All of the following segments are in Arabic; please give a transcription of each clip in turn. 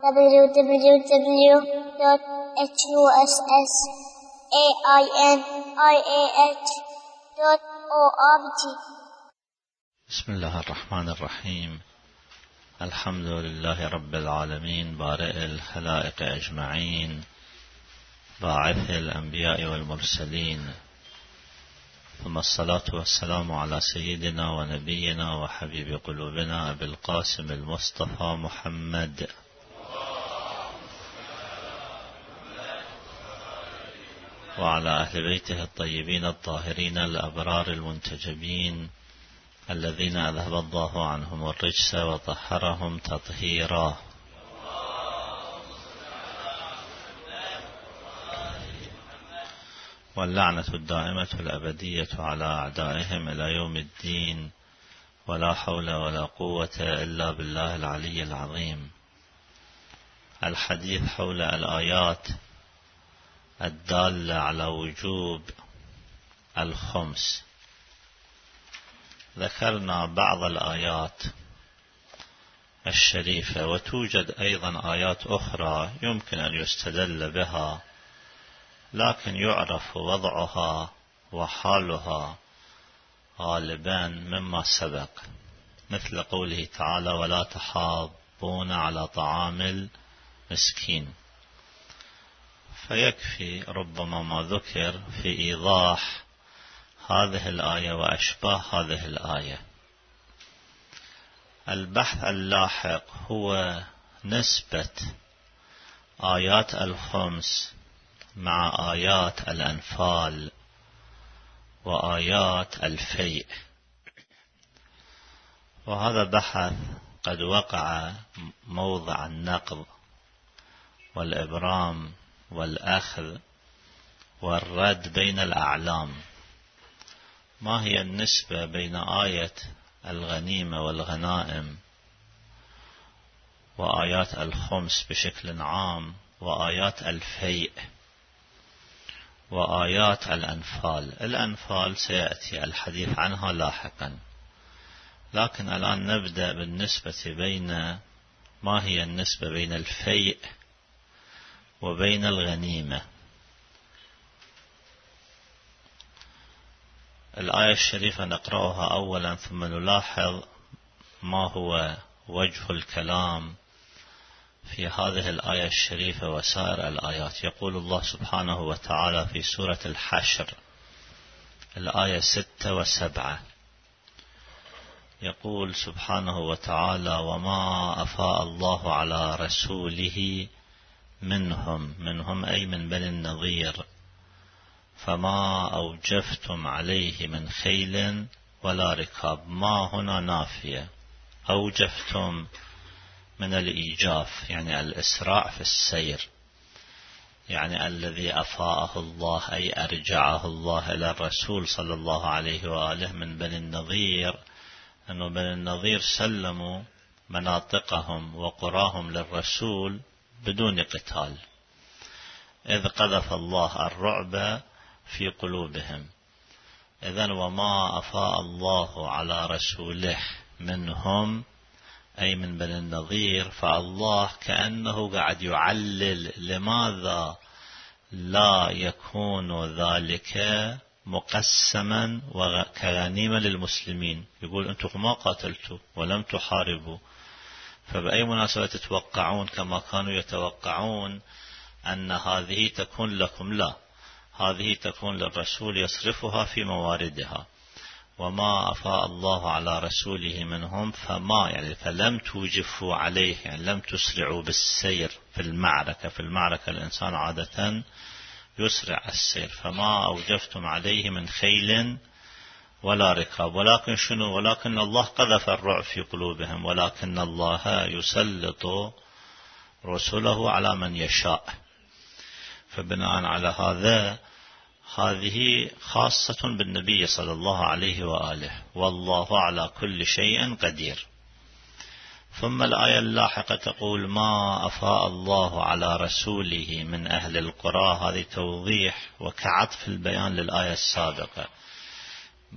www.husainiah.org. بسم الله الرحمن الرحيم. الحمد لله رب العالمين، بارئ الخلائق أجمعين، باعث الأنبياء والمرسلين، ثم الصلاة والسلام على سيدنا ونبينا وحبيب قلوبنا أبي القاسم المصطفى محمد وعلى أهل بيته الطيبين الطاهرين الأبرار المنتجبين الذين أذهب الله عنهم الرجس وطهرهم تطهيرا. واللعنة الدائمة الأبدية على أعدائهم إلى يوم الدين، ولا حول ولا قوة إلا بالله العلي العظيم. الحديث حول الآيات الدالة على وجوب الخمس. ذكرنا بعض الآيات الشريفة، وتوجد أيضا آيات أخرى يمكن أن يستدل بها، لكن يعرف وضعها وحالها غالبا مما سبق، مثل قوله تعالى: ولا تحاضون على طعام المسكين. فيكفي ربما ما ذكر في إيضاح هذه الآية وأشباه هذه الآية. البحث اللاحق هو نسبة آيات الخمس مع آيات الأنفال وآيات الفيء، وهذا بحث قد وقع موضع النقض والإبرام والأخذ والرد بين الأعلام. ما هي النسبة بين آية الغنيمة والغنائم وآيات الخمس بشكل عام وآيات الفيء وآيات الأنفال؟ الأنفال سيأتي الحديث عنها لاحقا، لكن الآن نبدأ بالنسبة بين ما هي النسبة بين الفيء وبين الغنيمة. الآية الشريفة نقرأها أولا، ثم نلاحظ ما هو وجه الكلام في هذه الآية الشريفة وسائر الآيات. يقول الله سبحانه وتعالى في سورة الحشر الآية 6 و7، يقول سبحانه وتعالى: وما أفاء الله على رسوله منهم أي من بني النضير، فما أوجفتم عليه من خيل ولا ركاب. ما هنا نافية، أوجفتم من الإيجاف يعني الإسراع في السير، يعني الذي أفاءه الله أي أرجعه الله إلى الرسول صلى الله عليه وآله من بني النضير، أنه بني النضير سلموا مناطقهم وقراهم للرسول بدون قتال، إذ قذف الله الرعب في قلوبهم. إذن وما أفاء الله على رسوله منهم أي من بني النضير، فالله كأنه قاعد يعلل لماذا لا يكون ذلك مقسما وكغنيمة للمسلمين. يقول أنتم ما قاتلتوا ولم تحاربوا، فبأي مناسبة تتوقعون كما كانوا يتوقعون أن هذه تكون لكم؟ لا، هذه تكون للرسول يصرفها في مواردها. وما أفاء الله على رسوله منهم فما يعني فلم توجفوا عليه، يعني لم تسرعوا بالسير في المعركة. في المعركة الإنسان عادة يسرع السير. فما أوجفتم عليه من خيل ولا ركاب، ولكن شنو؟ ولكن الله قذف الرعب في قلوبهم، ولكن الله يسلط رسله على من يشاء. فبناء على هذا هذه خاصة بالنبي صلى الله عليه وآله، والله على كل شيء قدير. ثم الآية اللاحقة تقول: ما أفاء الله على رسوله من أهل القرى. هذه توضيح وكعطف البيان للآية السابقة.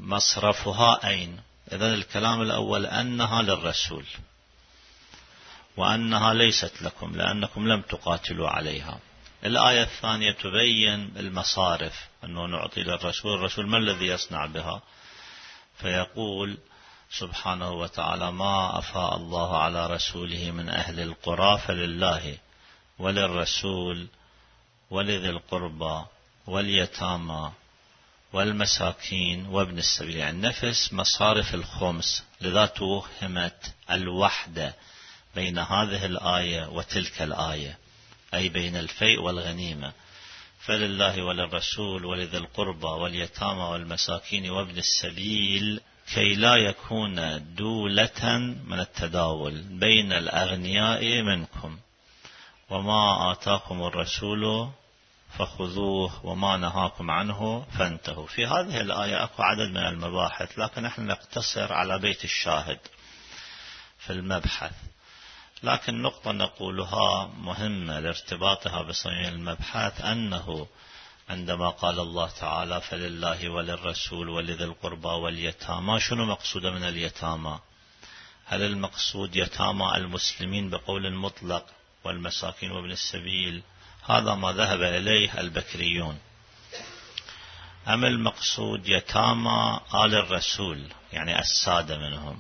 مصرفها أين؟ إذن الكلام الأول أنها للرسول، وأنها ليست لكم لأنكم لم تقاتلوا عليها. الآية الثانية تبين المصارف، أنه نعطي للرسول، الرسول ما الذي يصنع بها؟ فيقول سبحانه وتعالى: ما أفاء الله على رسوله من أهل القرى فلله وللرسول ولذي القربى واليتامى والمساكين وابن السبيل، يعني نفس مصارف الخمس. لذا توهمت الوحدة بين هذه الآية وتلك الآية، أي بين الفيء والغنيمة. فلله وللرسول ولذي القربى واليتامى والمساكين وابن السبيل، كي لا يكون دولة من التداول بين الأغنياء منكم. وما آتاكم الرسول فخذوه وما نهاكم عنه فانتهوا. في هذه الآية أكو عدد من المباحث، لكن نحن نقتصر على بيت الشاهد في المبحث. لكن نقطة نقولها مهمة لارتباطها بصميم المبحث، أنه عندما قال الله تعالى: فلله وللرسول ولذي القربى واليتامى، شنو مقصود من اليتامى؟ هل المقصود يتامى المسلمين بقول مطلق والمساكين وابن السبيل؟ هذا ما ذهب إليه البكريون. أم المقصود يتامى آل الرسول، يعني السادة منهم،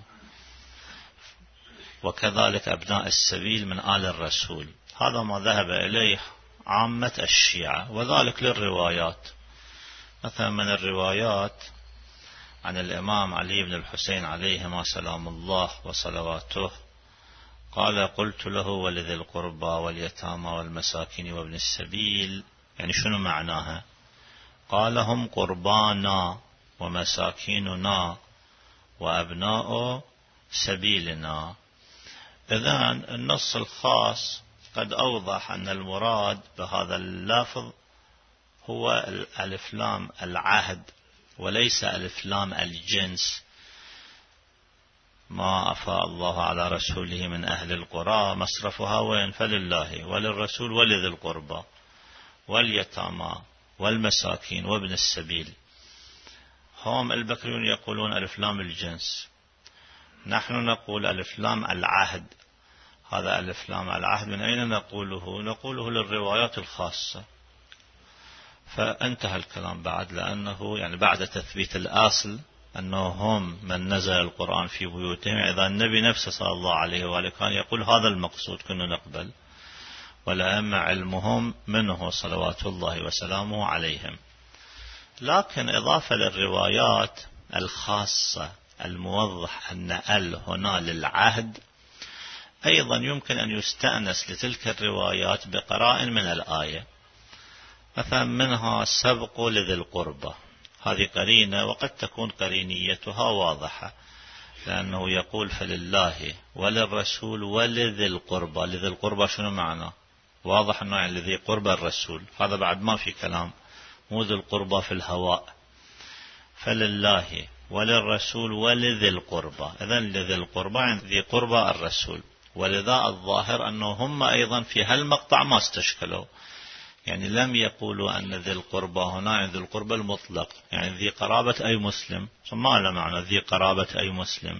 وكذلك أبناء السبيل من آل الرسول؟ هذا ما ذهب إليه عامة الشيعة، وذلك للروايات. مثلا من الروايات عن الإمام علي بن الحسين عليهما سلام الله وصلواته قال: قلت له ولذي القربى واليتامى والمساكين وابن السبيل، يعني شنو معناها؟ قال: هم قربانا ومساكيننا وأبناء سبيلنا. إذن النص الخاص قد أوضح أن المراد بهذا اللفظ هو الألف لام العهد وليس ألف لام الجنس. ما أفاء الله على رسوله من أهل القرى مصرفها وين؟ فلله وللرسول ولذي القربى واليتامى والمساكين وابن السبيل. هم البكريون يقولون ألف لام الجنس، نحن نقول ألف لام العهد. هذا ألف لام العهد من أين نقوله؟ نقوله للروايات الخاصة. فانتهى الكلام بعد، لأنه يعني بعد تثبيت الأصل أنه هم من نزل القرآن في بيوتهم، إذا النبي نفسه صلى الله عليه وآله كان يقول هذا المقصود كنا نقبل، والأئمة علمهم منه صلوات الله وسلامه عليهم. لكن إضافة للروايات الخاصة الموضح أن هنا للعهد، أيضا يمكن أن يستأنس لتلك الروايات بقرائن من الآية. مثلا منها سبق لذي القربى، هذه قرينة وقد تكون قرينيتها واضحة، لأنه يقول: فلله وللرسول ولذي القربى. لذي القربى شنو معنى؟ واضح أنه يعني لذي قربى الرسول، هذا بعد ما في كلام، مو ذي القربى في الهواء. فلله وللرسول ولذي القربى، إذن لذي القربى يعني ذي قربى الرسول. ولذا الظاهر أنه هم أيضا في هالمقطع ما استشكلوا، يعني لم يقولوا أن ذي القربى هنا ذي القربى المطلق، يعني ذي قرابة أي مسلم، ما له معنى ذي قرابة أي مسلم،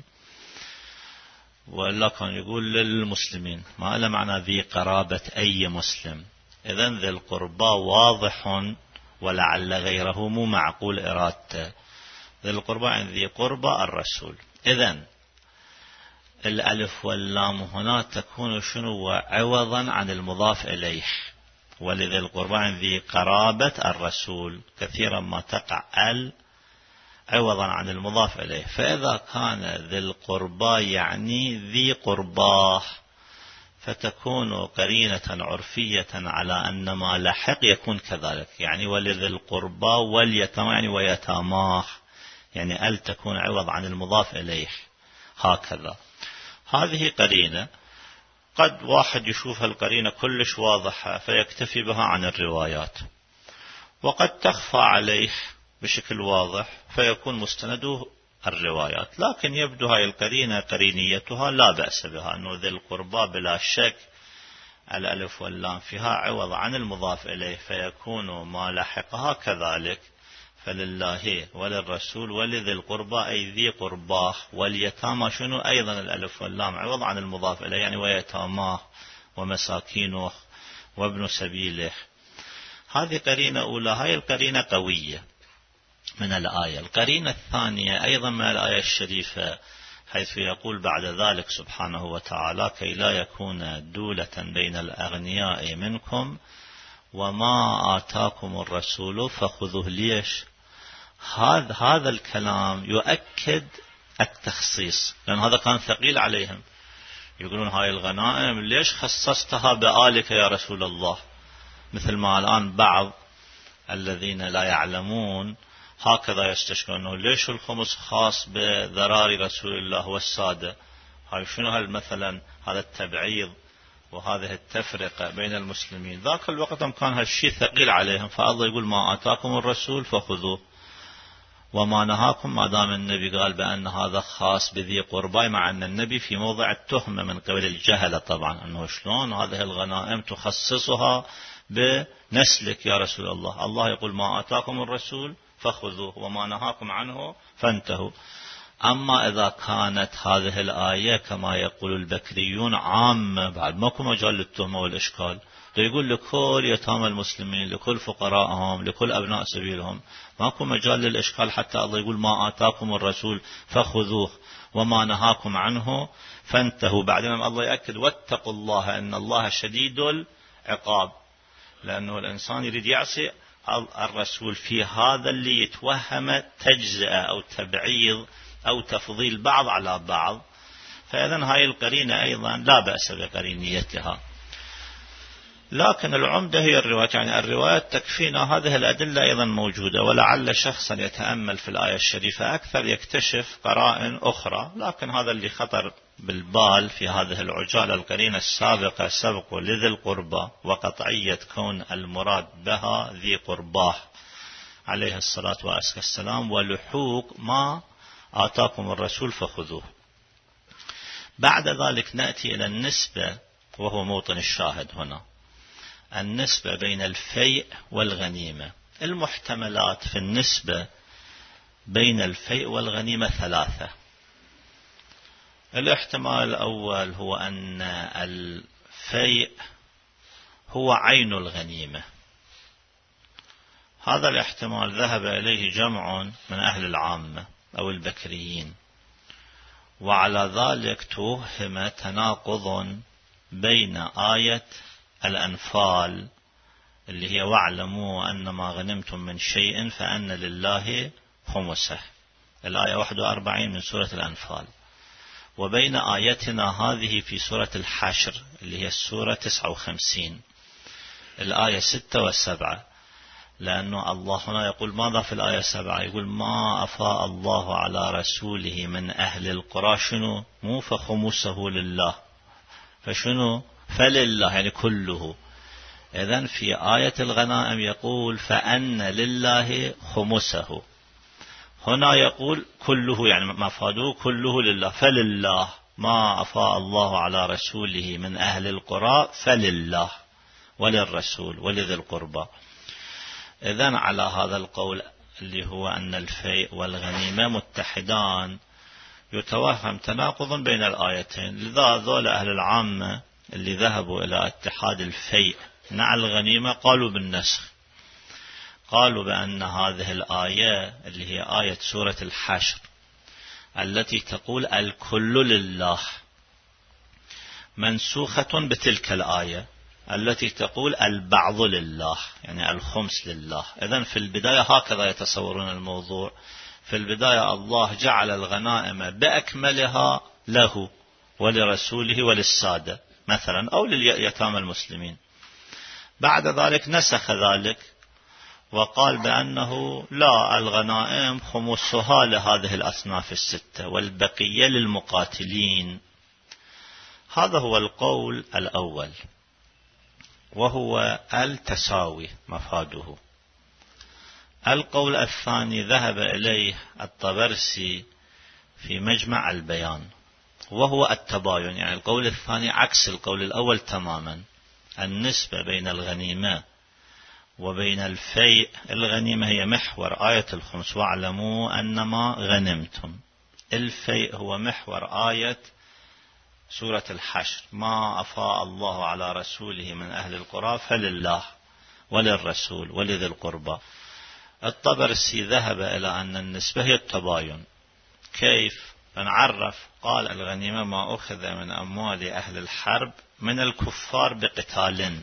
وإلا كان يقول للمسلمين، ما له معنى ذي قرابة أي مسلم. إذن ذي القربى واضح، ولعل غيره مو معقول إرادته. ذي القربى يعني ذي قربى الرسول. إذن الألف واللام هنا تكون شنو؟ عوضا عن المضاف إليه. ولذي القربى يعني ذي قرابة الرسول، كثيرا ما تقع عوضا عن المضاف إليه. فإذا كان ذي القربى يعني ذي قرباه، فتكون قرينة عرفية على أن ما لحق يكون كذلك، يعني ولذي القربى واليتامى يعني ويتاماه، يعني تكون عوض عن المضاف إليه هكذا. هذه قرينة قد واحد يشوف القرينة كلش واضحة فيكتفي بها عن الروايات، وقد تخفى عليه بشكل واضح فيكون مستنده الروايات. لكن يبدو هاي القرينة قرينيتها لا بأس بها، أنه ذي القربى بلا شك الألف واللام فيها عوض عن المضاف إليه، فيكون ما لحقها كذلك، فلله وللرسول ولذي القربى أي ذي قرباه، واليتامى شنو أيضا الألف واللام عوض عن المضاف إليه، يعني ويتاماه ومساكينه وابن سبيله. هذه قرينة أولى، هاي القرينة قوية من الآية. القرينة الثانية أيضا من الآية الشريفة، حيث يقول بعد ذلك سبحانه وتعالى كي لا يكون دولة بين الأغنياء منكم وما آتاكم الرسول فخذوه. ليش؟ هذا الكلام يؤكد التخصيص، لأن هذا كان ثقيل عليهم. يقولون هاي الغنائم ليش خصصتها بآلك يا رسول الله؟ مثل ما الآن بعض الذين لا يعلمون هكذا يستشكلون، ليش الخمس خاص بذراري رسول الله والسادة؟ هاي شنو مثلا هذا التبعيض وهذه التفرقة بين المسلمين. ذاك الوقت كان هالشيء ثقيل عليهم، فالله يقول ما آتاكم الرسول فخذوه وما نهاكم، ما دام النبي قال بأن هذا خاص بذي قربى، مع أن النبي في موضع التهمة من قبل الجهلة طبعا، أنه شلون هذه الغنائم تخصصها بنسلك يا رسول الله. الله يقول ما آتاكم الرسول فخذوه وما نهاكم عنه فانتهوا. أما إذا كانت هذه الآية كما يقول البكريون عامة، بعد ماكو مجال للتهمة والإشكال، يقول لكل يتامى المسلمين، لكل فقراءهم، لكل أبناء سبيلهم، ماكو مجال للإشكال. حتى الله يقول ما آتاكم الرسول فخذوه وما نهاكم عنه فانتهوا. بعدين الله يأكد واتقوا الله إن الله شديد العقاب، لأنه الإنسان يريد يعصي الرسول في هذا اللي يتوهم تجزئة أو تبعيض أو تفضيل بعض على بعض. فإذن هاي القرينة أيضا لا بأس بقرينيتها، لكن العمدة هي الرواية، يعني الروايات تكفينا. هذه الأدلة أيضا موجودة، ولعل شخصا يتأمل في الآية الشريفة أكثر يكتشف قرائن أخرى، لكن هذا اللي خطر بالبال في هذه العجالة. القرينة السابقة سبق لذي القربى وقطعية كون المراد بها ذي قرباه عليه الصلاة والسلام، ولحوق ما آتاكم الرسول فخذوه. بعد ذلك نأتي إلى النسبة، وهو موطن الشاهد هنا، النسبة بين الفيء والغنيمة. المحتملات في النسبة بين الفيء والغنيمة ثلاثة. الاحتمال الأول هو أن الفيء هو عين الغنيمة. هذا الاحتمال ذهب إليه جمع من أهل العامة أو البكريين، وعلى ذلك توهم تناقض بين آية الأنفال اللي هي واعلموا أن ما غنمتم من شيء فأن لله خمسه، الآية 41 من سورة الأنفال، وبين آيتنا هذه في سورة الحشر اللي هي السورة 59 الآية 6 و7. لأنه الله هنا يقول ماذا في الآية 7؟ يقول ما أفاء الله على رسوله من أهل القرى، شنو؟ مو فخمسه لله، فشنو؟ فلله، يعني كله. إذن في آية الغنائم يقول فأن لله خمسه، هنا يقول كله، يعني مفاده كله لله، فلله ما أفاء الله على رسوله من أهل القرى فلله وللرسول ولذي القربى. إذن على هذا القول اللي هو أن الفيء والغنيمة متحدان يتوهم تناقض بين الآيتين. لذا ذول أهل العامة اللي ذهبوا إلى اتحاد الفيء مع الغنيمة قالوا بالنسخ، قالوا بأن هذه الآية اللي هي آية سورة الحشر التي تقول الكل لله منسوخة بتلك الآية التي تقول البعض لله، يعني الخمس لله. إذن في البداية هكذا يتصورون الموضوع. في البداية الله جعل الغنائم بأكملها له ولرسوله وللسادة مثلا، أو لليتامى المسلمين. بعد ذلك نسخ ذلك وقال بأنه لا، الغنائم خمسها لهذه الأصناف الستة والبقية للمقاتلين. هذا هو القول الأول، وهو التساوي مفاده. القول الثاني ذهب إليه الطبرسي في مجمع البيان، وهو التباين، يعني القول الثاني عكس القول الأول تماما. النسبة بين الغنيمة وبين الفيء الغنيمة هي محور آية الخمس، واعلموا أنما غنمتم. الفيء هو محور آية سورة الحشر، ما أفاء الله على رسوله من أهل القرى فلله وللرسول ولذي القربى. الطبرسي ذهب إلى أن النسبة هي التباين. كيف نعرف؟ قال الغنيمة ما أخذ من أموال أهل الحرب من الكفار بقتال،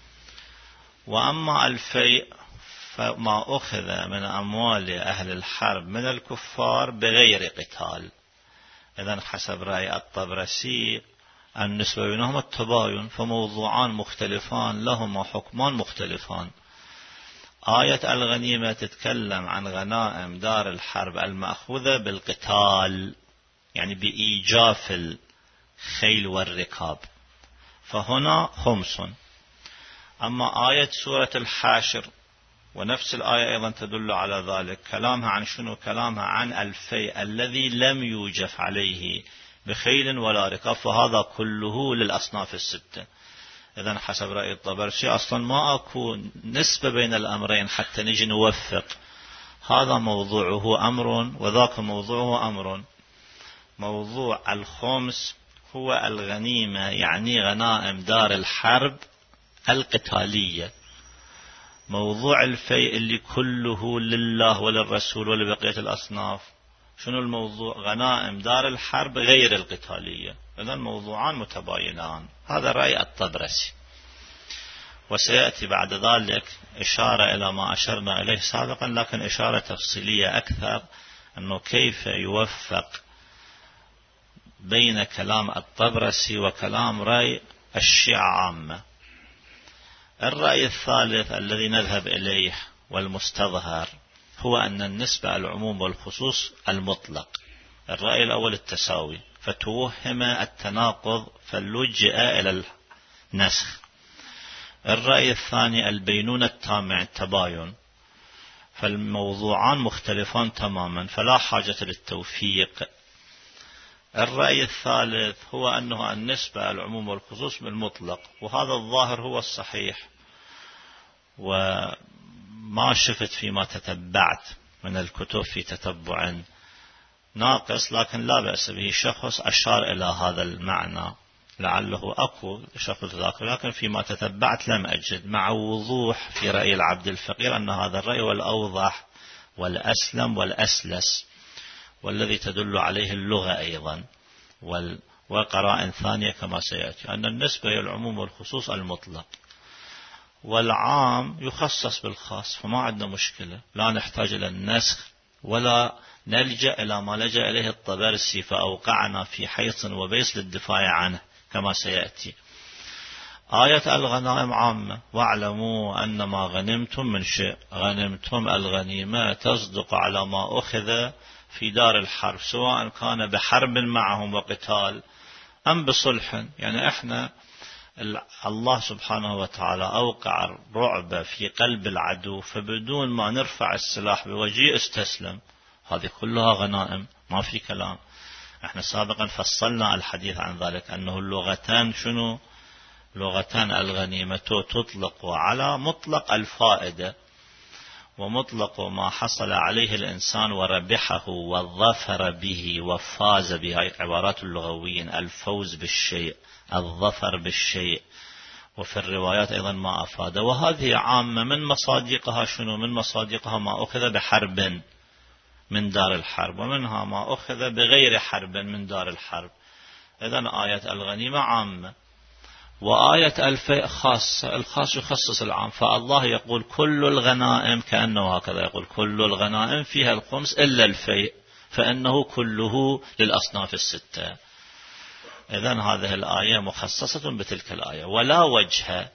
وأما الفيء فما أخذ من أموال أهل الحرب من الكفار بغير قتال. إذن حسب رأي الطبرسي النسبة بينهما التباين، فموضوعان مختلفان لهما حكمان مختلفان. آية الغنيمة تتكلم عن غنائم دار الحرب المأخوذة بالقتال، يعني بإيجاف الخيل والركاب، فهنا خمس. أما آية سورة الحاشر ونفس الآية أيضا تدل على ذلك، كلامها عن شنو؟ كلامها عن الفيء الذي لم يوجف عليه بخيل ولا ركاب، فهذا كله للأصناف الستة. إذن حسب رأي الطبرسي أصلا ما أكو نسبة بين الأمرين حتى نجي نوفق، هذا موضوعه أمر وذاك موضوعه أمر. موضوع الخمس هو الغنيمة، يعني غنائم دار الحرب القتالية. موضوع الفيء اللي كله لله وللرسول ولبقية الأصناف، شنو الموضوع؟ غنائم دار الحرب غير القتالية. إذن موضوعان متباينان، هذا رأي الطبرسي. وسيأتي بعد ذلك إشارة إلى ما أشرنا إليه سابقا، لكن إشارة تفصيلية أكثر، أنه كيف يوفق بين كلام الطبرسي وكلام رأي الشيعة عامة. الرأي الثالث الذي نذهب إليه والمستظهر هو أن النسبة العموم والخصوص المطلق. الرأي الأول التساوي، فتوهم التناقض فلجئ إلى النسخ. الرأي الثاني البينونة التامع التباين، فالموضوعان مختلفان تماما فلا حاجة للتوفيق. الرأي الثالث هو أنه النسبة العموم والخصوص بالمطلق، وهذا الظاهر هو الصحيح، وما شفت فيما تتبعت من الكتب في تتبع ناقص، لكن لا بأس به. شخص أشار إلى هذا المعنى، لعله أكو شخص ذاك، لكن فيما تتبعت لم أجد مع وضوح في رأي العبد الفقير أن هذا الرأي والأوضح والأسلم والأسلس، والذي تدل عليه اللغة أيضا وقراء ثانية كما سيأتي، أن النسبة هي العموم والخصوص المطلق، والعام يخصص بالخاص، فما عندنا مشكلة، لا نحتاج إلى النسخ ولا نلجأ إلى ما لجأ إليه الطبرسي فأوقعنا في حيص وبيص للدفاع عنه كما سيأتي. آية الغنائم عامة، واعلموا أن ما غنمتم من شيء. غنمتم الغنيمة تصدق على ما أخذ في دار الحرب، سواء كان بحرب معهم وقتال أم بصلح. يعني احنا الله سبحانه وتعالى أوقع الرعب في قلب العدو، فبدون ما نرفع السلاح بوجيه استسلم، هذه كلها غنائم، ما في كلام. احنا سابقا فصلنا الحديث عن ذلك، أنه اللغتان شنو؟ لغتان الغنيمة تطلق على مطلق الفائدة، ومطلق ما حصل عليه الإنسان وربحه وظفر به وفاز به، هاي عبارات اللغويين، الفوز بالشيء، الظفر بالشيء. وفي الروايات أيضا ما أفاد، وهذه عامة. من مصادقها شنو؟ من مصادقها ما أخذ بحرب من دار الحرب، ومنها ما أخذ بغير حرب من دار الحرب. إذن آية الغنيمة عامة، وآية الفيء خاصة، الخاص يخصص العام. فالله يقول كل الغنائم، كأنه هكذا يقول كل الغنائم فيها الخمس إلا الفيء، فإنه كله للأصناف الستة. إذن هذه الآية مخصصة بتلك الآية، ولا وجه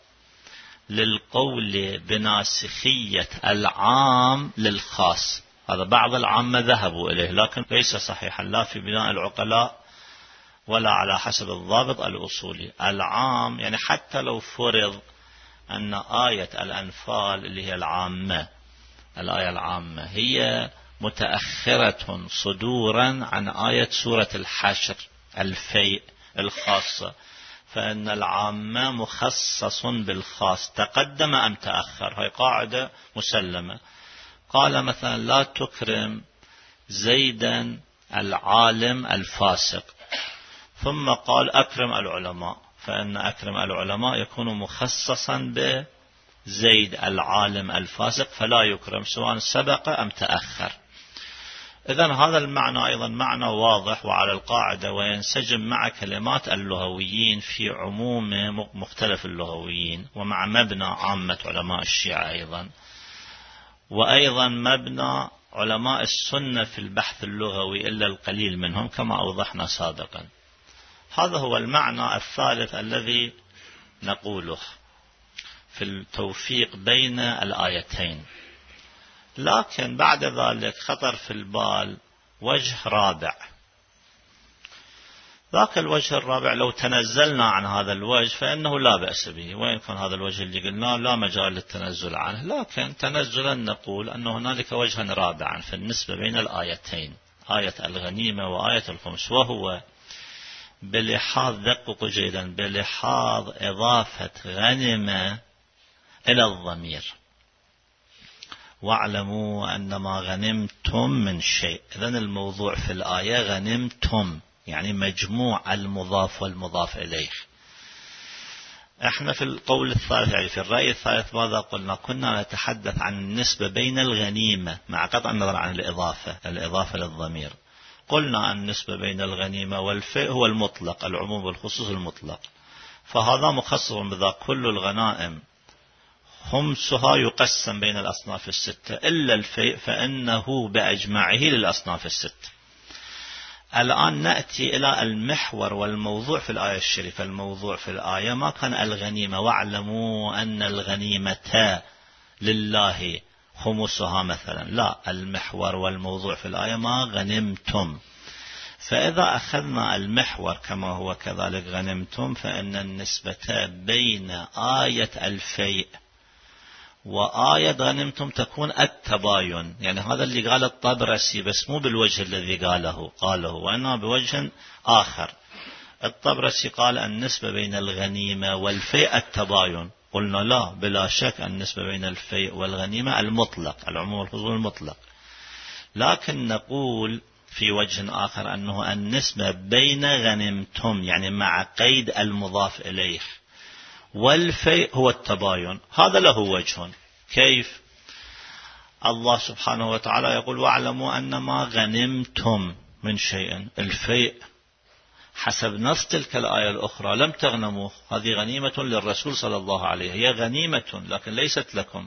للقول بناسخية العام للخاص. هذا بعض العامة ذهبوا إليه، لكن ليس صحيحا لا في بناء العقلاء ولا على حسب الضابط الأصولي. العام يعني حتى لو فرض أن آية الأنفال اللي هي العامة، الآية العامة هي متأخرة صدورا عن آية سورة الحشر الفيء الخاصة، فإن العام مخصص بالخاص تقدم أم تأخر، هاي قاعدة مسلمة. قال مثلا لا تكرم زيدا العالم الفاسق، ثم قال أكرم العلماء، فإن أكرم العلماء يكون مخصصا بزيد العالم الفاسق فلا يكرم سواء سبق أم تأخر. إذن هذا المعنى أيضا معنى واضح وعلى القاعدة، وينسجم مع كلمات اللغويين في عموم مختلف اللغويين، ومع مبنى عامة علماء الشيعة أيضا، وأيضا مبنى علماء السنة في البحث اللغوي إلا القليل منهم كما أوضحنا سابقا. هذا هو المعنى الثالث الذي نقوله في التوفيق بين الآيتين. لكن بعد ذلك خطر في البال وجه رابع. ذاك الوجه الرابع لو تنزلنا عن هذا الوجه فإنه لا بأس به، وإن كان هذا الوجه اللي قلنا لا مجال للتنزل عنه، لكن تنزلا نقول أن هنالك وجها رابعا في النسبة بين الآيتين، آية الغنيمة وآية الخمس، وهو بلحاظ، دققوا جيدا، بلحاظ إضافة غنمة إلى الضمير. واعلموا أن ما غنمتم من شيء. إذن الموضوع في الآية غنمتم، يعني مجموع المضاف والمضاف إليه. احنا في القول الثالث، يعني في الرأي الثالث ماذا قلنا؟ كنا نتحدث عن النسبة بين الغنيمة مع قطع النظر عن الإضافة للضمير. قلنا النسبة بين الغنيمة والفيء هو المطلق، العموم والخصوص المطلق، فهذا مخصص بذا كل الغنائم خمسها يقسم بين الأصناف الستة إلا الفيء فإنه بأجمعه للأصناف الستة. الآن نأتي إلى المحور والموضوع في الآية الشريفة. الموضوع في الآية ما كان الغنيمة واعلموا أن الغنيمة لله خمسها مثلا، لا، المحور والموضوع في الآية ما غنمتم. فإذا أخذنا المحور كما هو كذلك غنمتم، فإن النسبة بين آية الفيء وآية غنمتم تكون التباين. يعني هذا اللي قال الطبرسي، بس مو بالوجه الذي قاله وإنما بوجه آخر. الطبرسي قال النسبة بين الغنيمة والفيء التباين. قلنا لا، بلا شك النسبة بين الفيء والغنيمة المطلق، العموم والخصوص المطلق. لكن نقول في وجه آخر أنه النسبة بين غنمتم، يعني مع قيد المضاف إليه، والفيء هو التباين. هذا له وجه. كيف؟ الله سبحانه وتعالى يقول واعلموا أن ما غنمتم من شيء. الفيء حسب نص تلك الآية الأخرى لم تغنموا، هذه غنيمة للرسول صلى الله عليه، هي غنيمة لكن ليست لكم.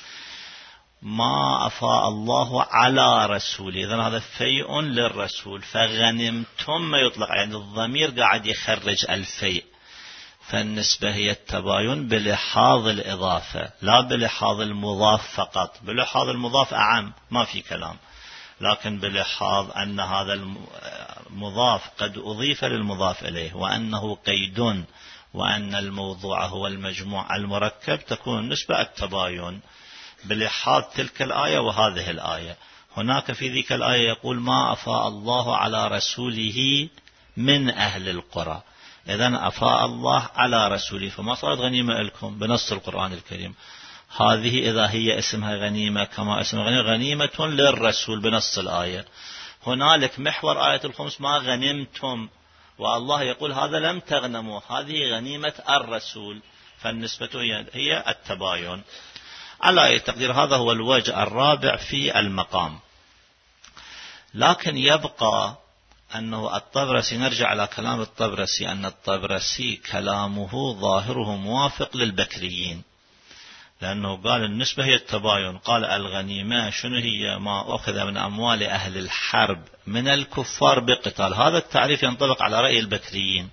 ما أفاء الله على رسوله، إذن هذا فيء للرسول، فغنمتم ما يطلق، يعني الضمير قاعد يخرج الفيء. فالنسبة هي التباين بلحاظ الإضافة لا بلحاظ المضاف فقط. بلحاظ المضاف أعم ما في كلام، لكن بلحاظ أن هذا المضاف قد أضيف للمضاف إليه وأنه قيد وأن الموضوع هو المجموع المركب، تكون النسبة التباين بلحاظ تلك الآية وهذه الآية. هناك في ذيك الآية يقول ما أفاء الله على رسوله من أهل القرى، إذن أفاء الله على رسوله، فما صارت غنيمة لكم بنص القرآن الكريم. هذه إذا هي اسمها غنيمة كما اسمها غنيمة للرسول بنص الآية. هنالك محور آية الخمس ما غنمتم، والله يقول هذا لم تغنموا، هذه غنيمة الرسول، فالنسبة هي التباين. على أي تقدير هذا هو الوجه الرابع في المقام. لكن يبقى أنه الطبرسي، نرجع على كلام الطبرسي، أن الطبرسي كلامه ظاهره موافق للبكريين، لأنه قال النسبة هي التباين. قال الغنيمة شنو هي؟ ما أخذ من أموال أهل الحرب من الكفار بقتال. هذا التعريف ينطبق على رأي البكريين.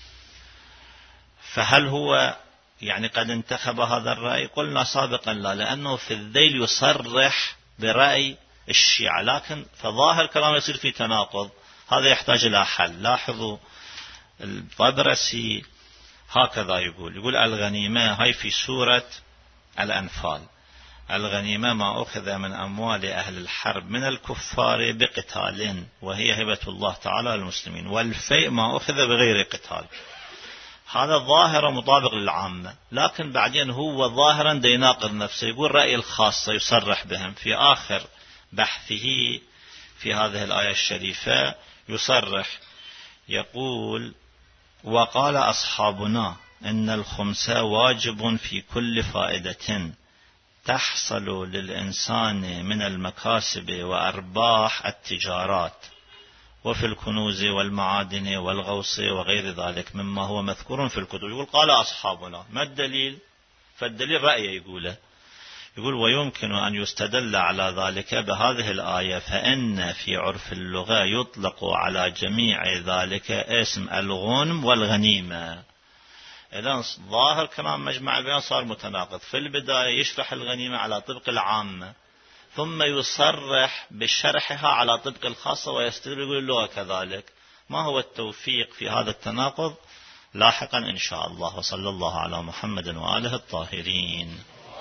فهل هو يعني قد انتخب هذا الرأي؟ قلنا سابقا لا، لأنه في الذيل يصرح برأي الشيعة، لكن فظاهر كلام يصير في تناقض، هذا يحتاج إلى حل. لاحظوا الطبرسي هكذا يقول الغنيمة هاي في سورة الأنفال، الغنيمة ما أخذ من أموال أهل الحرب من الكفار بقتال وهي هبة الله تعالى للمسلمين، والفيء ما أخذ بغير قتال. هذا ظاهرة مطابق للعامة، لكن بعدين هو ظاهرا يناقض نفسه، يقول رأي الخاصة يصرح بهم في آخر بحثه في هذه الآية الشريفة، يصرح يقول: وقال أصحابنا إن الخمس واجب في كل فائدة تحصل للإنسان من المكاسب وأرباح التجارات، وفي الكنوز والمعادن والغوص وغير ذلك مما هو مذكور في الكتب. يقول قال أصحابنا، ما الدليل؟ فالدليل رأيه يقول ويمكن أن يستدل على ذلك بهذه الآية، فإن في عرف اللغة يطلق على جميع ذلك اسم الغنم والغنيمة. إذن ظاهر كلام مجمع البيان صار متناقض، في البداية يشرح الغنيمة على طبق العامة، ثم يصرح بشرحها على طبق الخاصة ويستدل يقول اللغة كذلك. ما هو التوفيق في هذا التناقض؟ لاحقا إن شاء الله. وصلى الله على محمد وآله الطاهرين.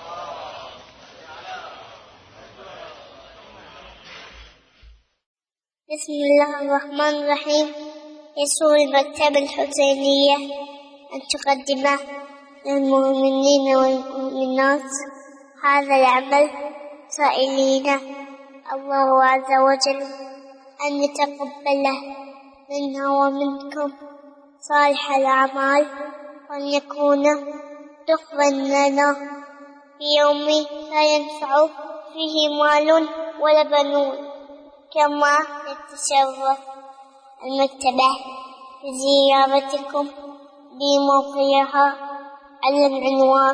بسم الله الرحمن الرحيم. يسر المكتبة الحسينية أن تقدم للمؤمنين والمؤمنات هذا العمل، سائلين الله عز وجل أن يتقبله منا ومنكم صالح الأعمال، وأن يكون دخلا لنا في يوم لا ينفع فيه مال ولا بنون. كما نتشرف المكتبة بزيارتكم بموقعها على العنوان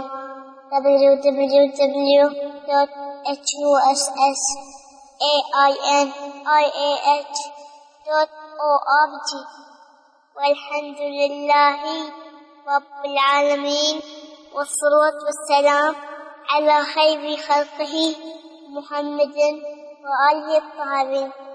www.hussainih.org. والحمد لله رب العالمين، والصلاة والسلام على خير خلقه محمد وآله الطاهرين.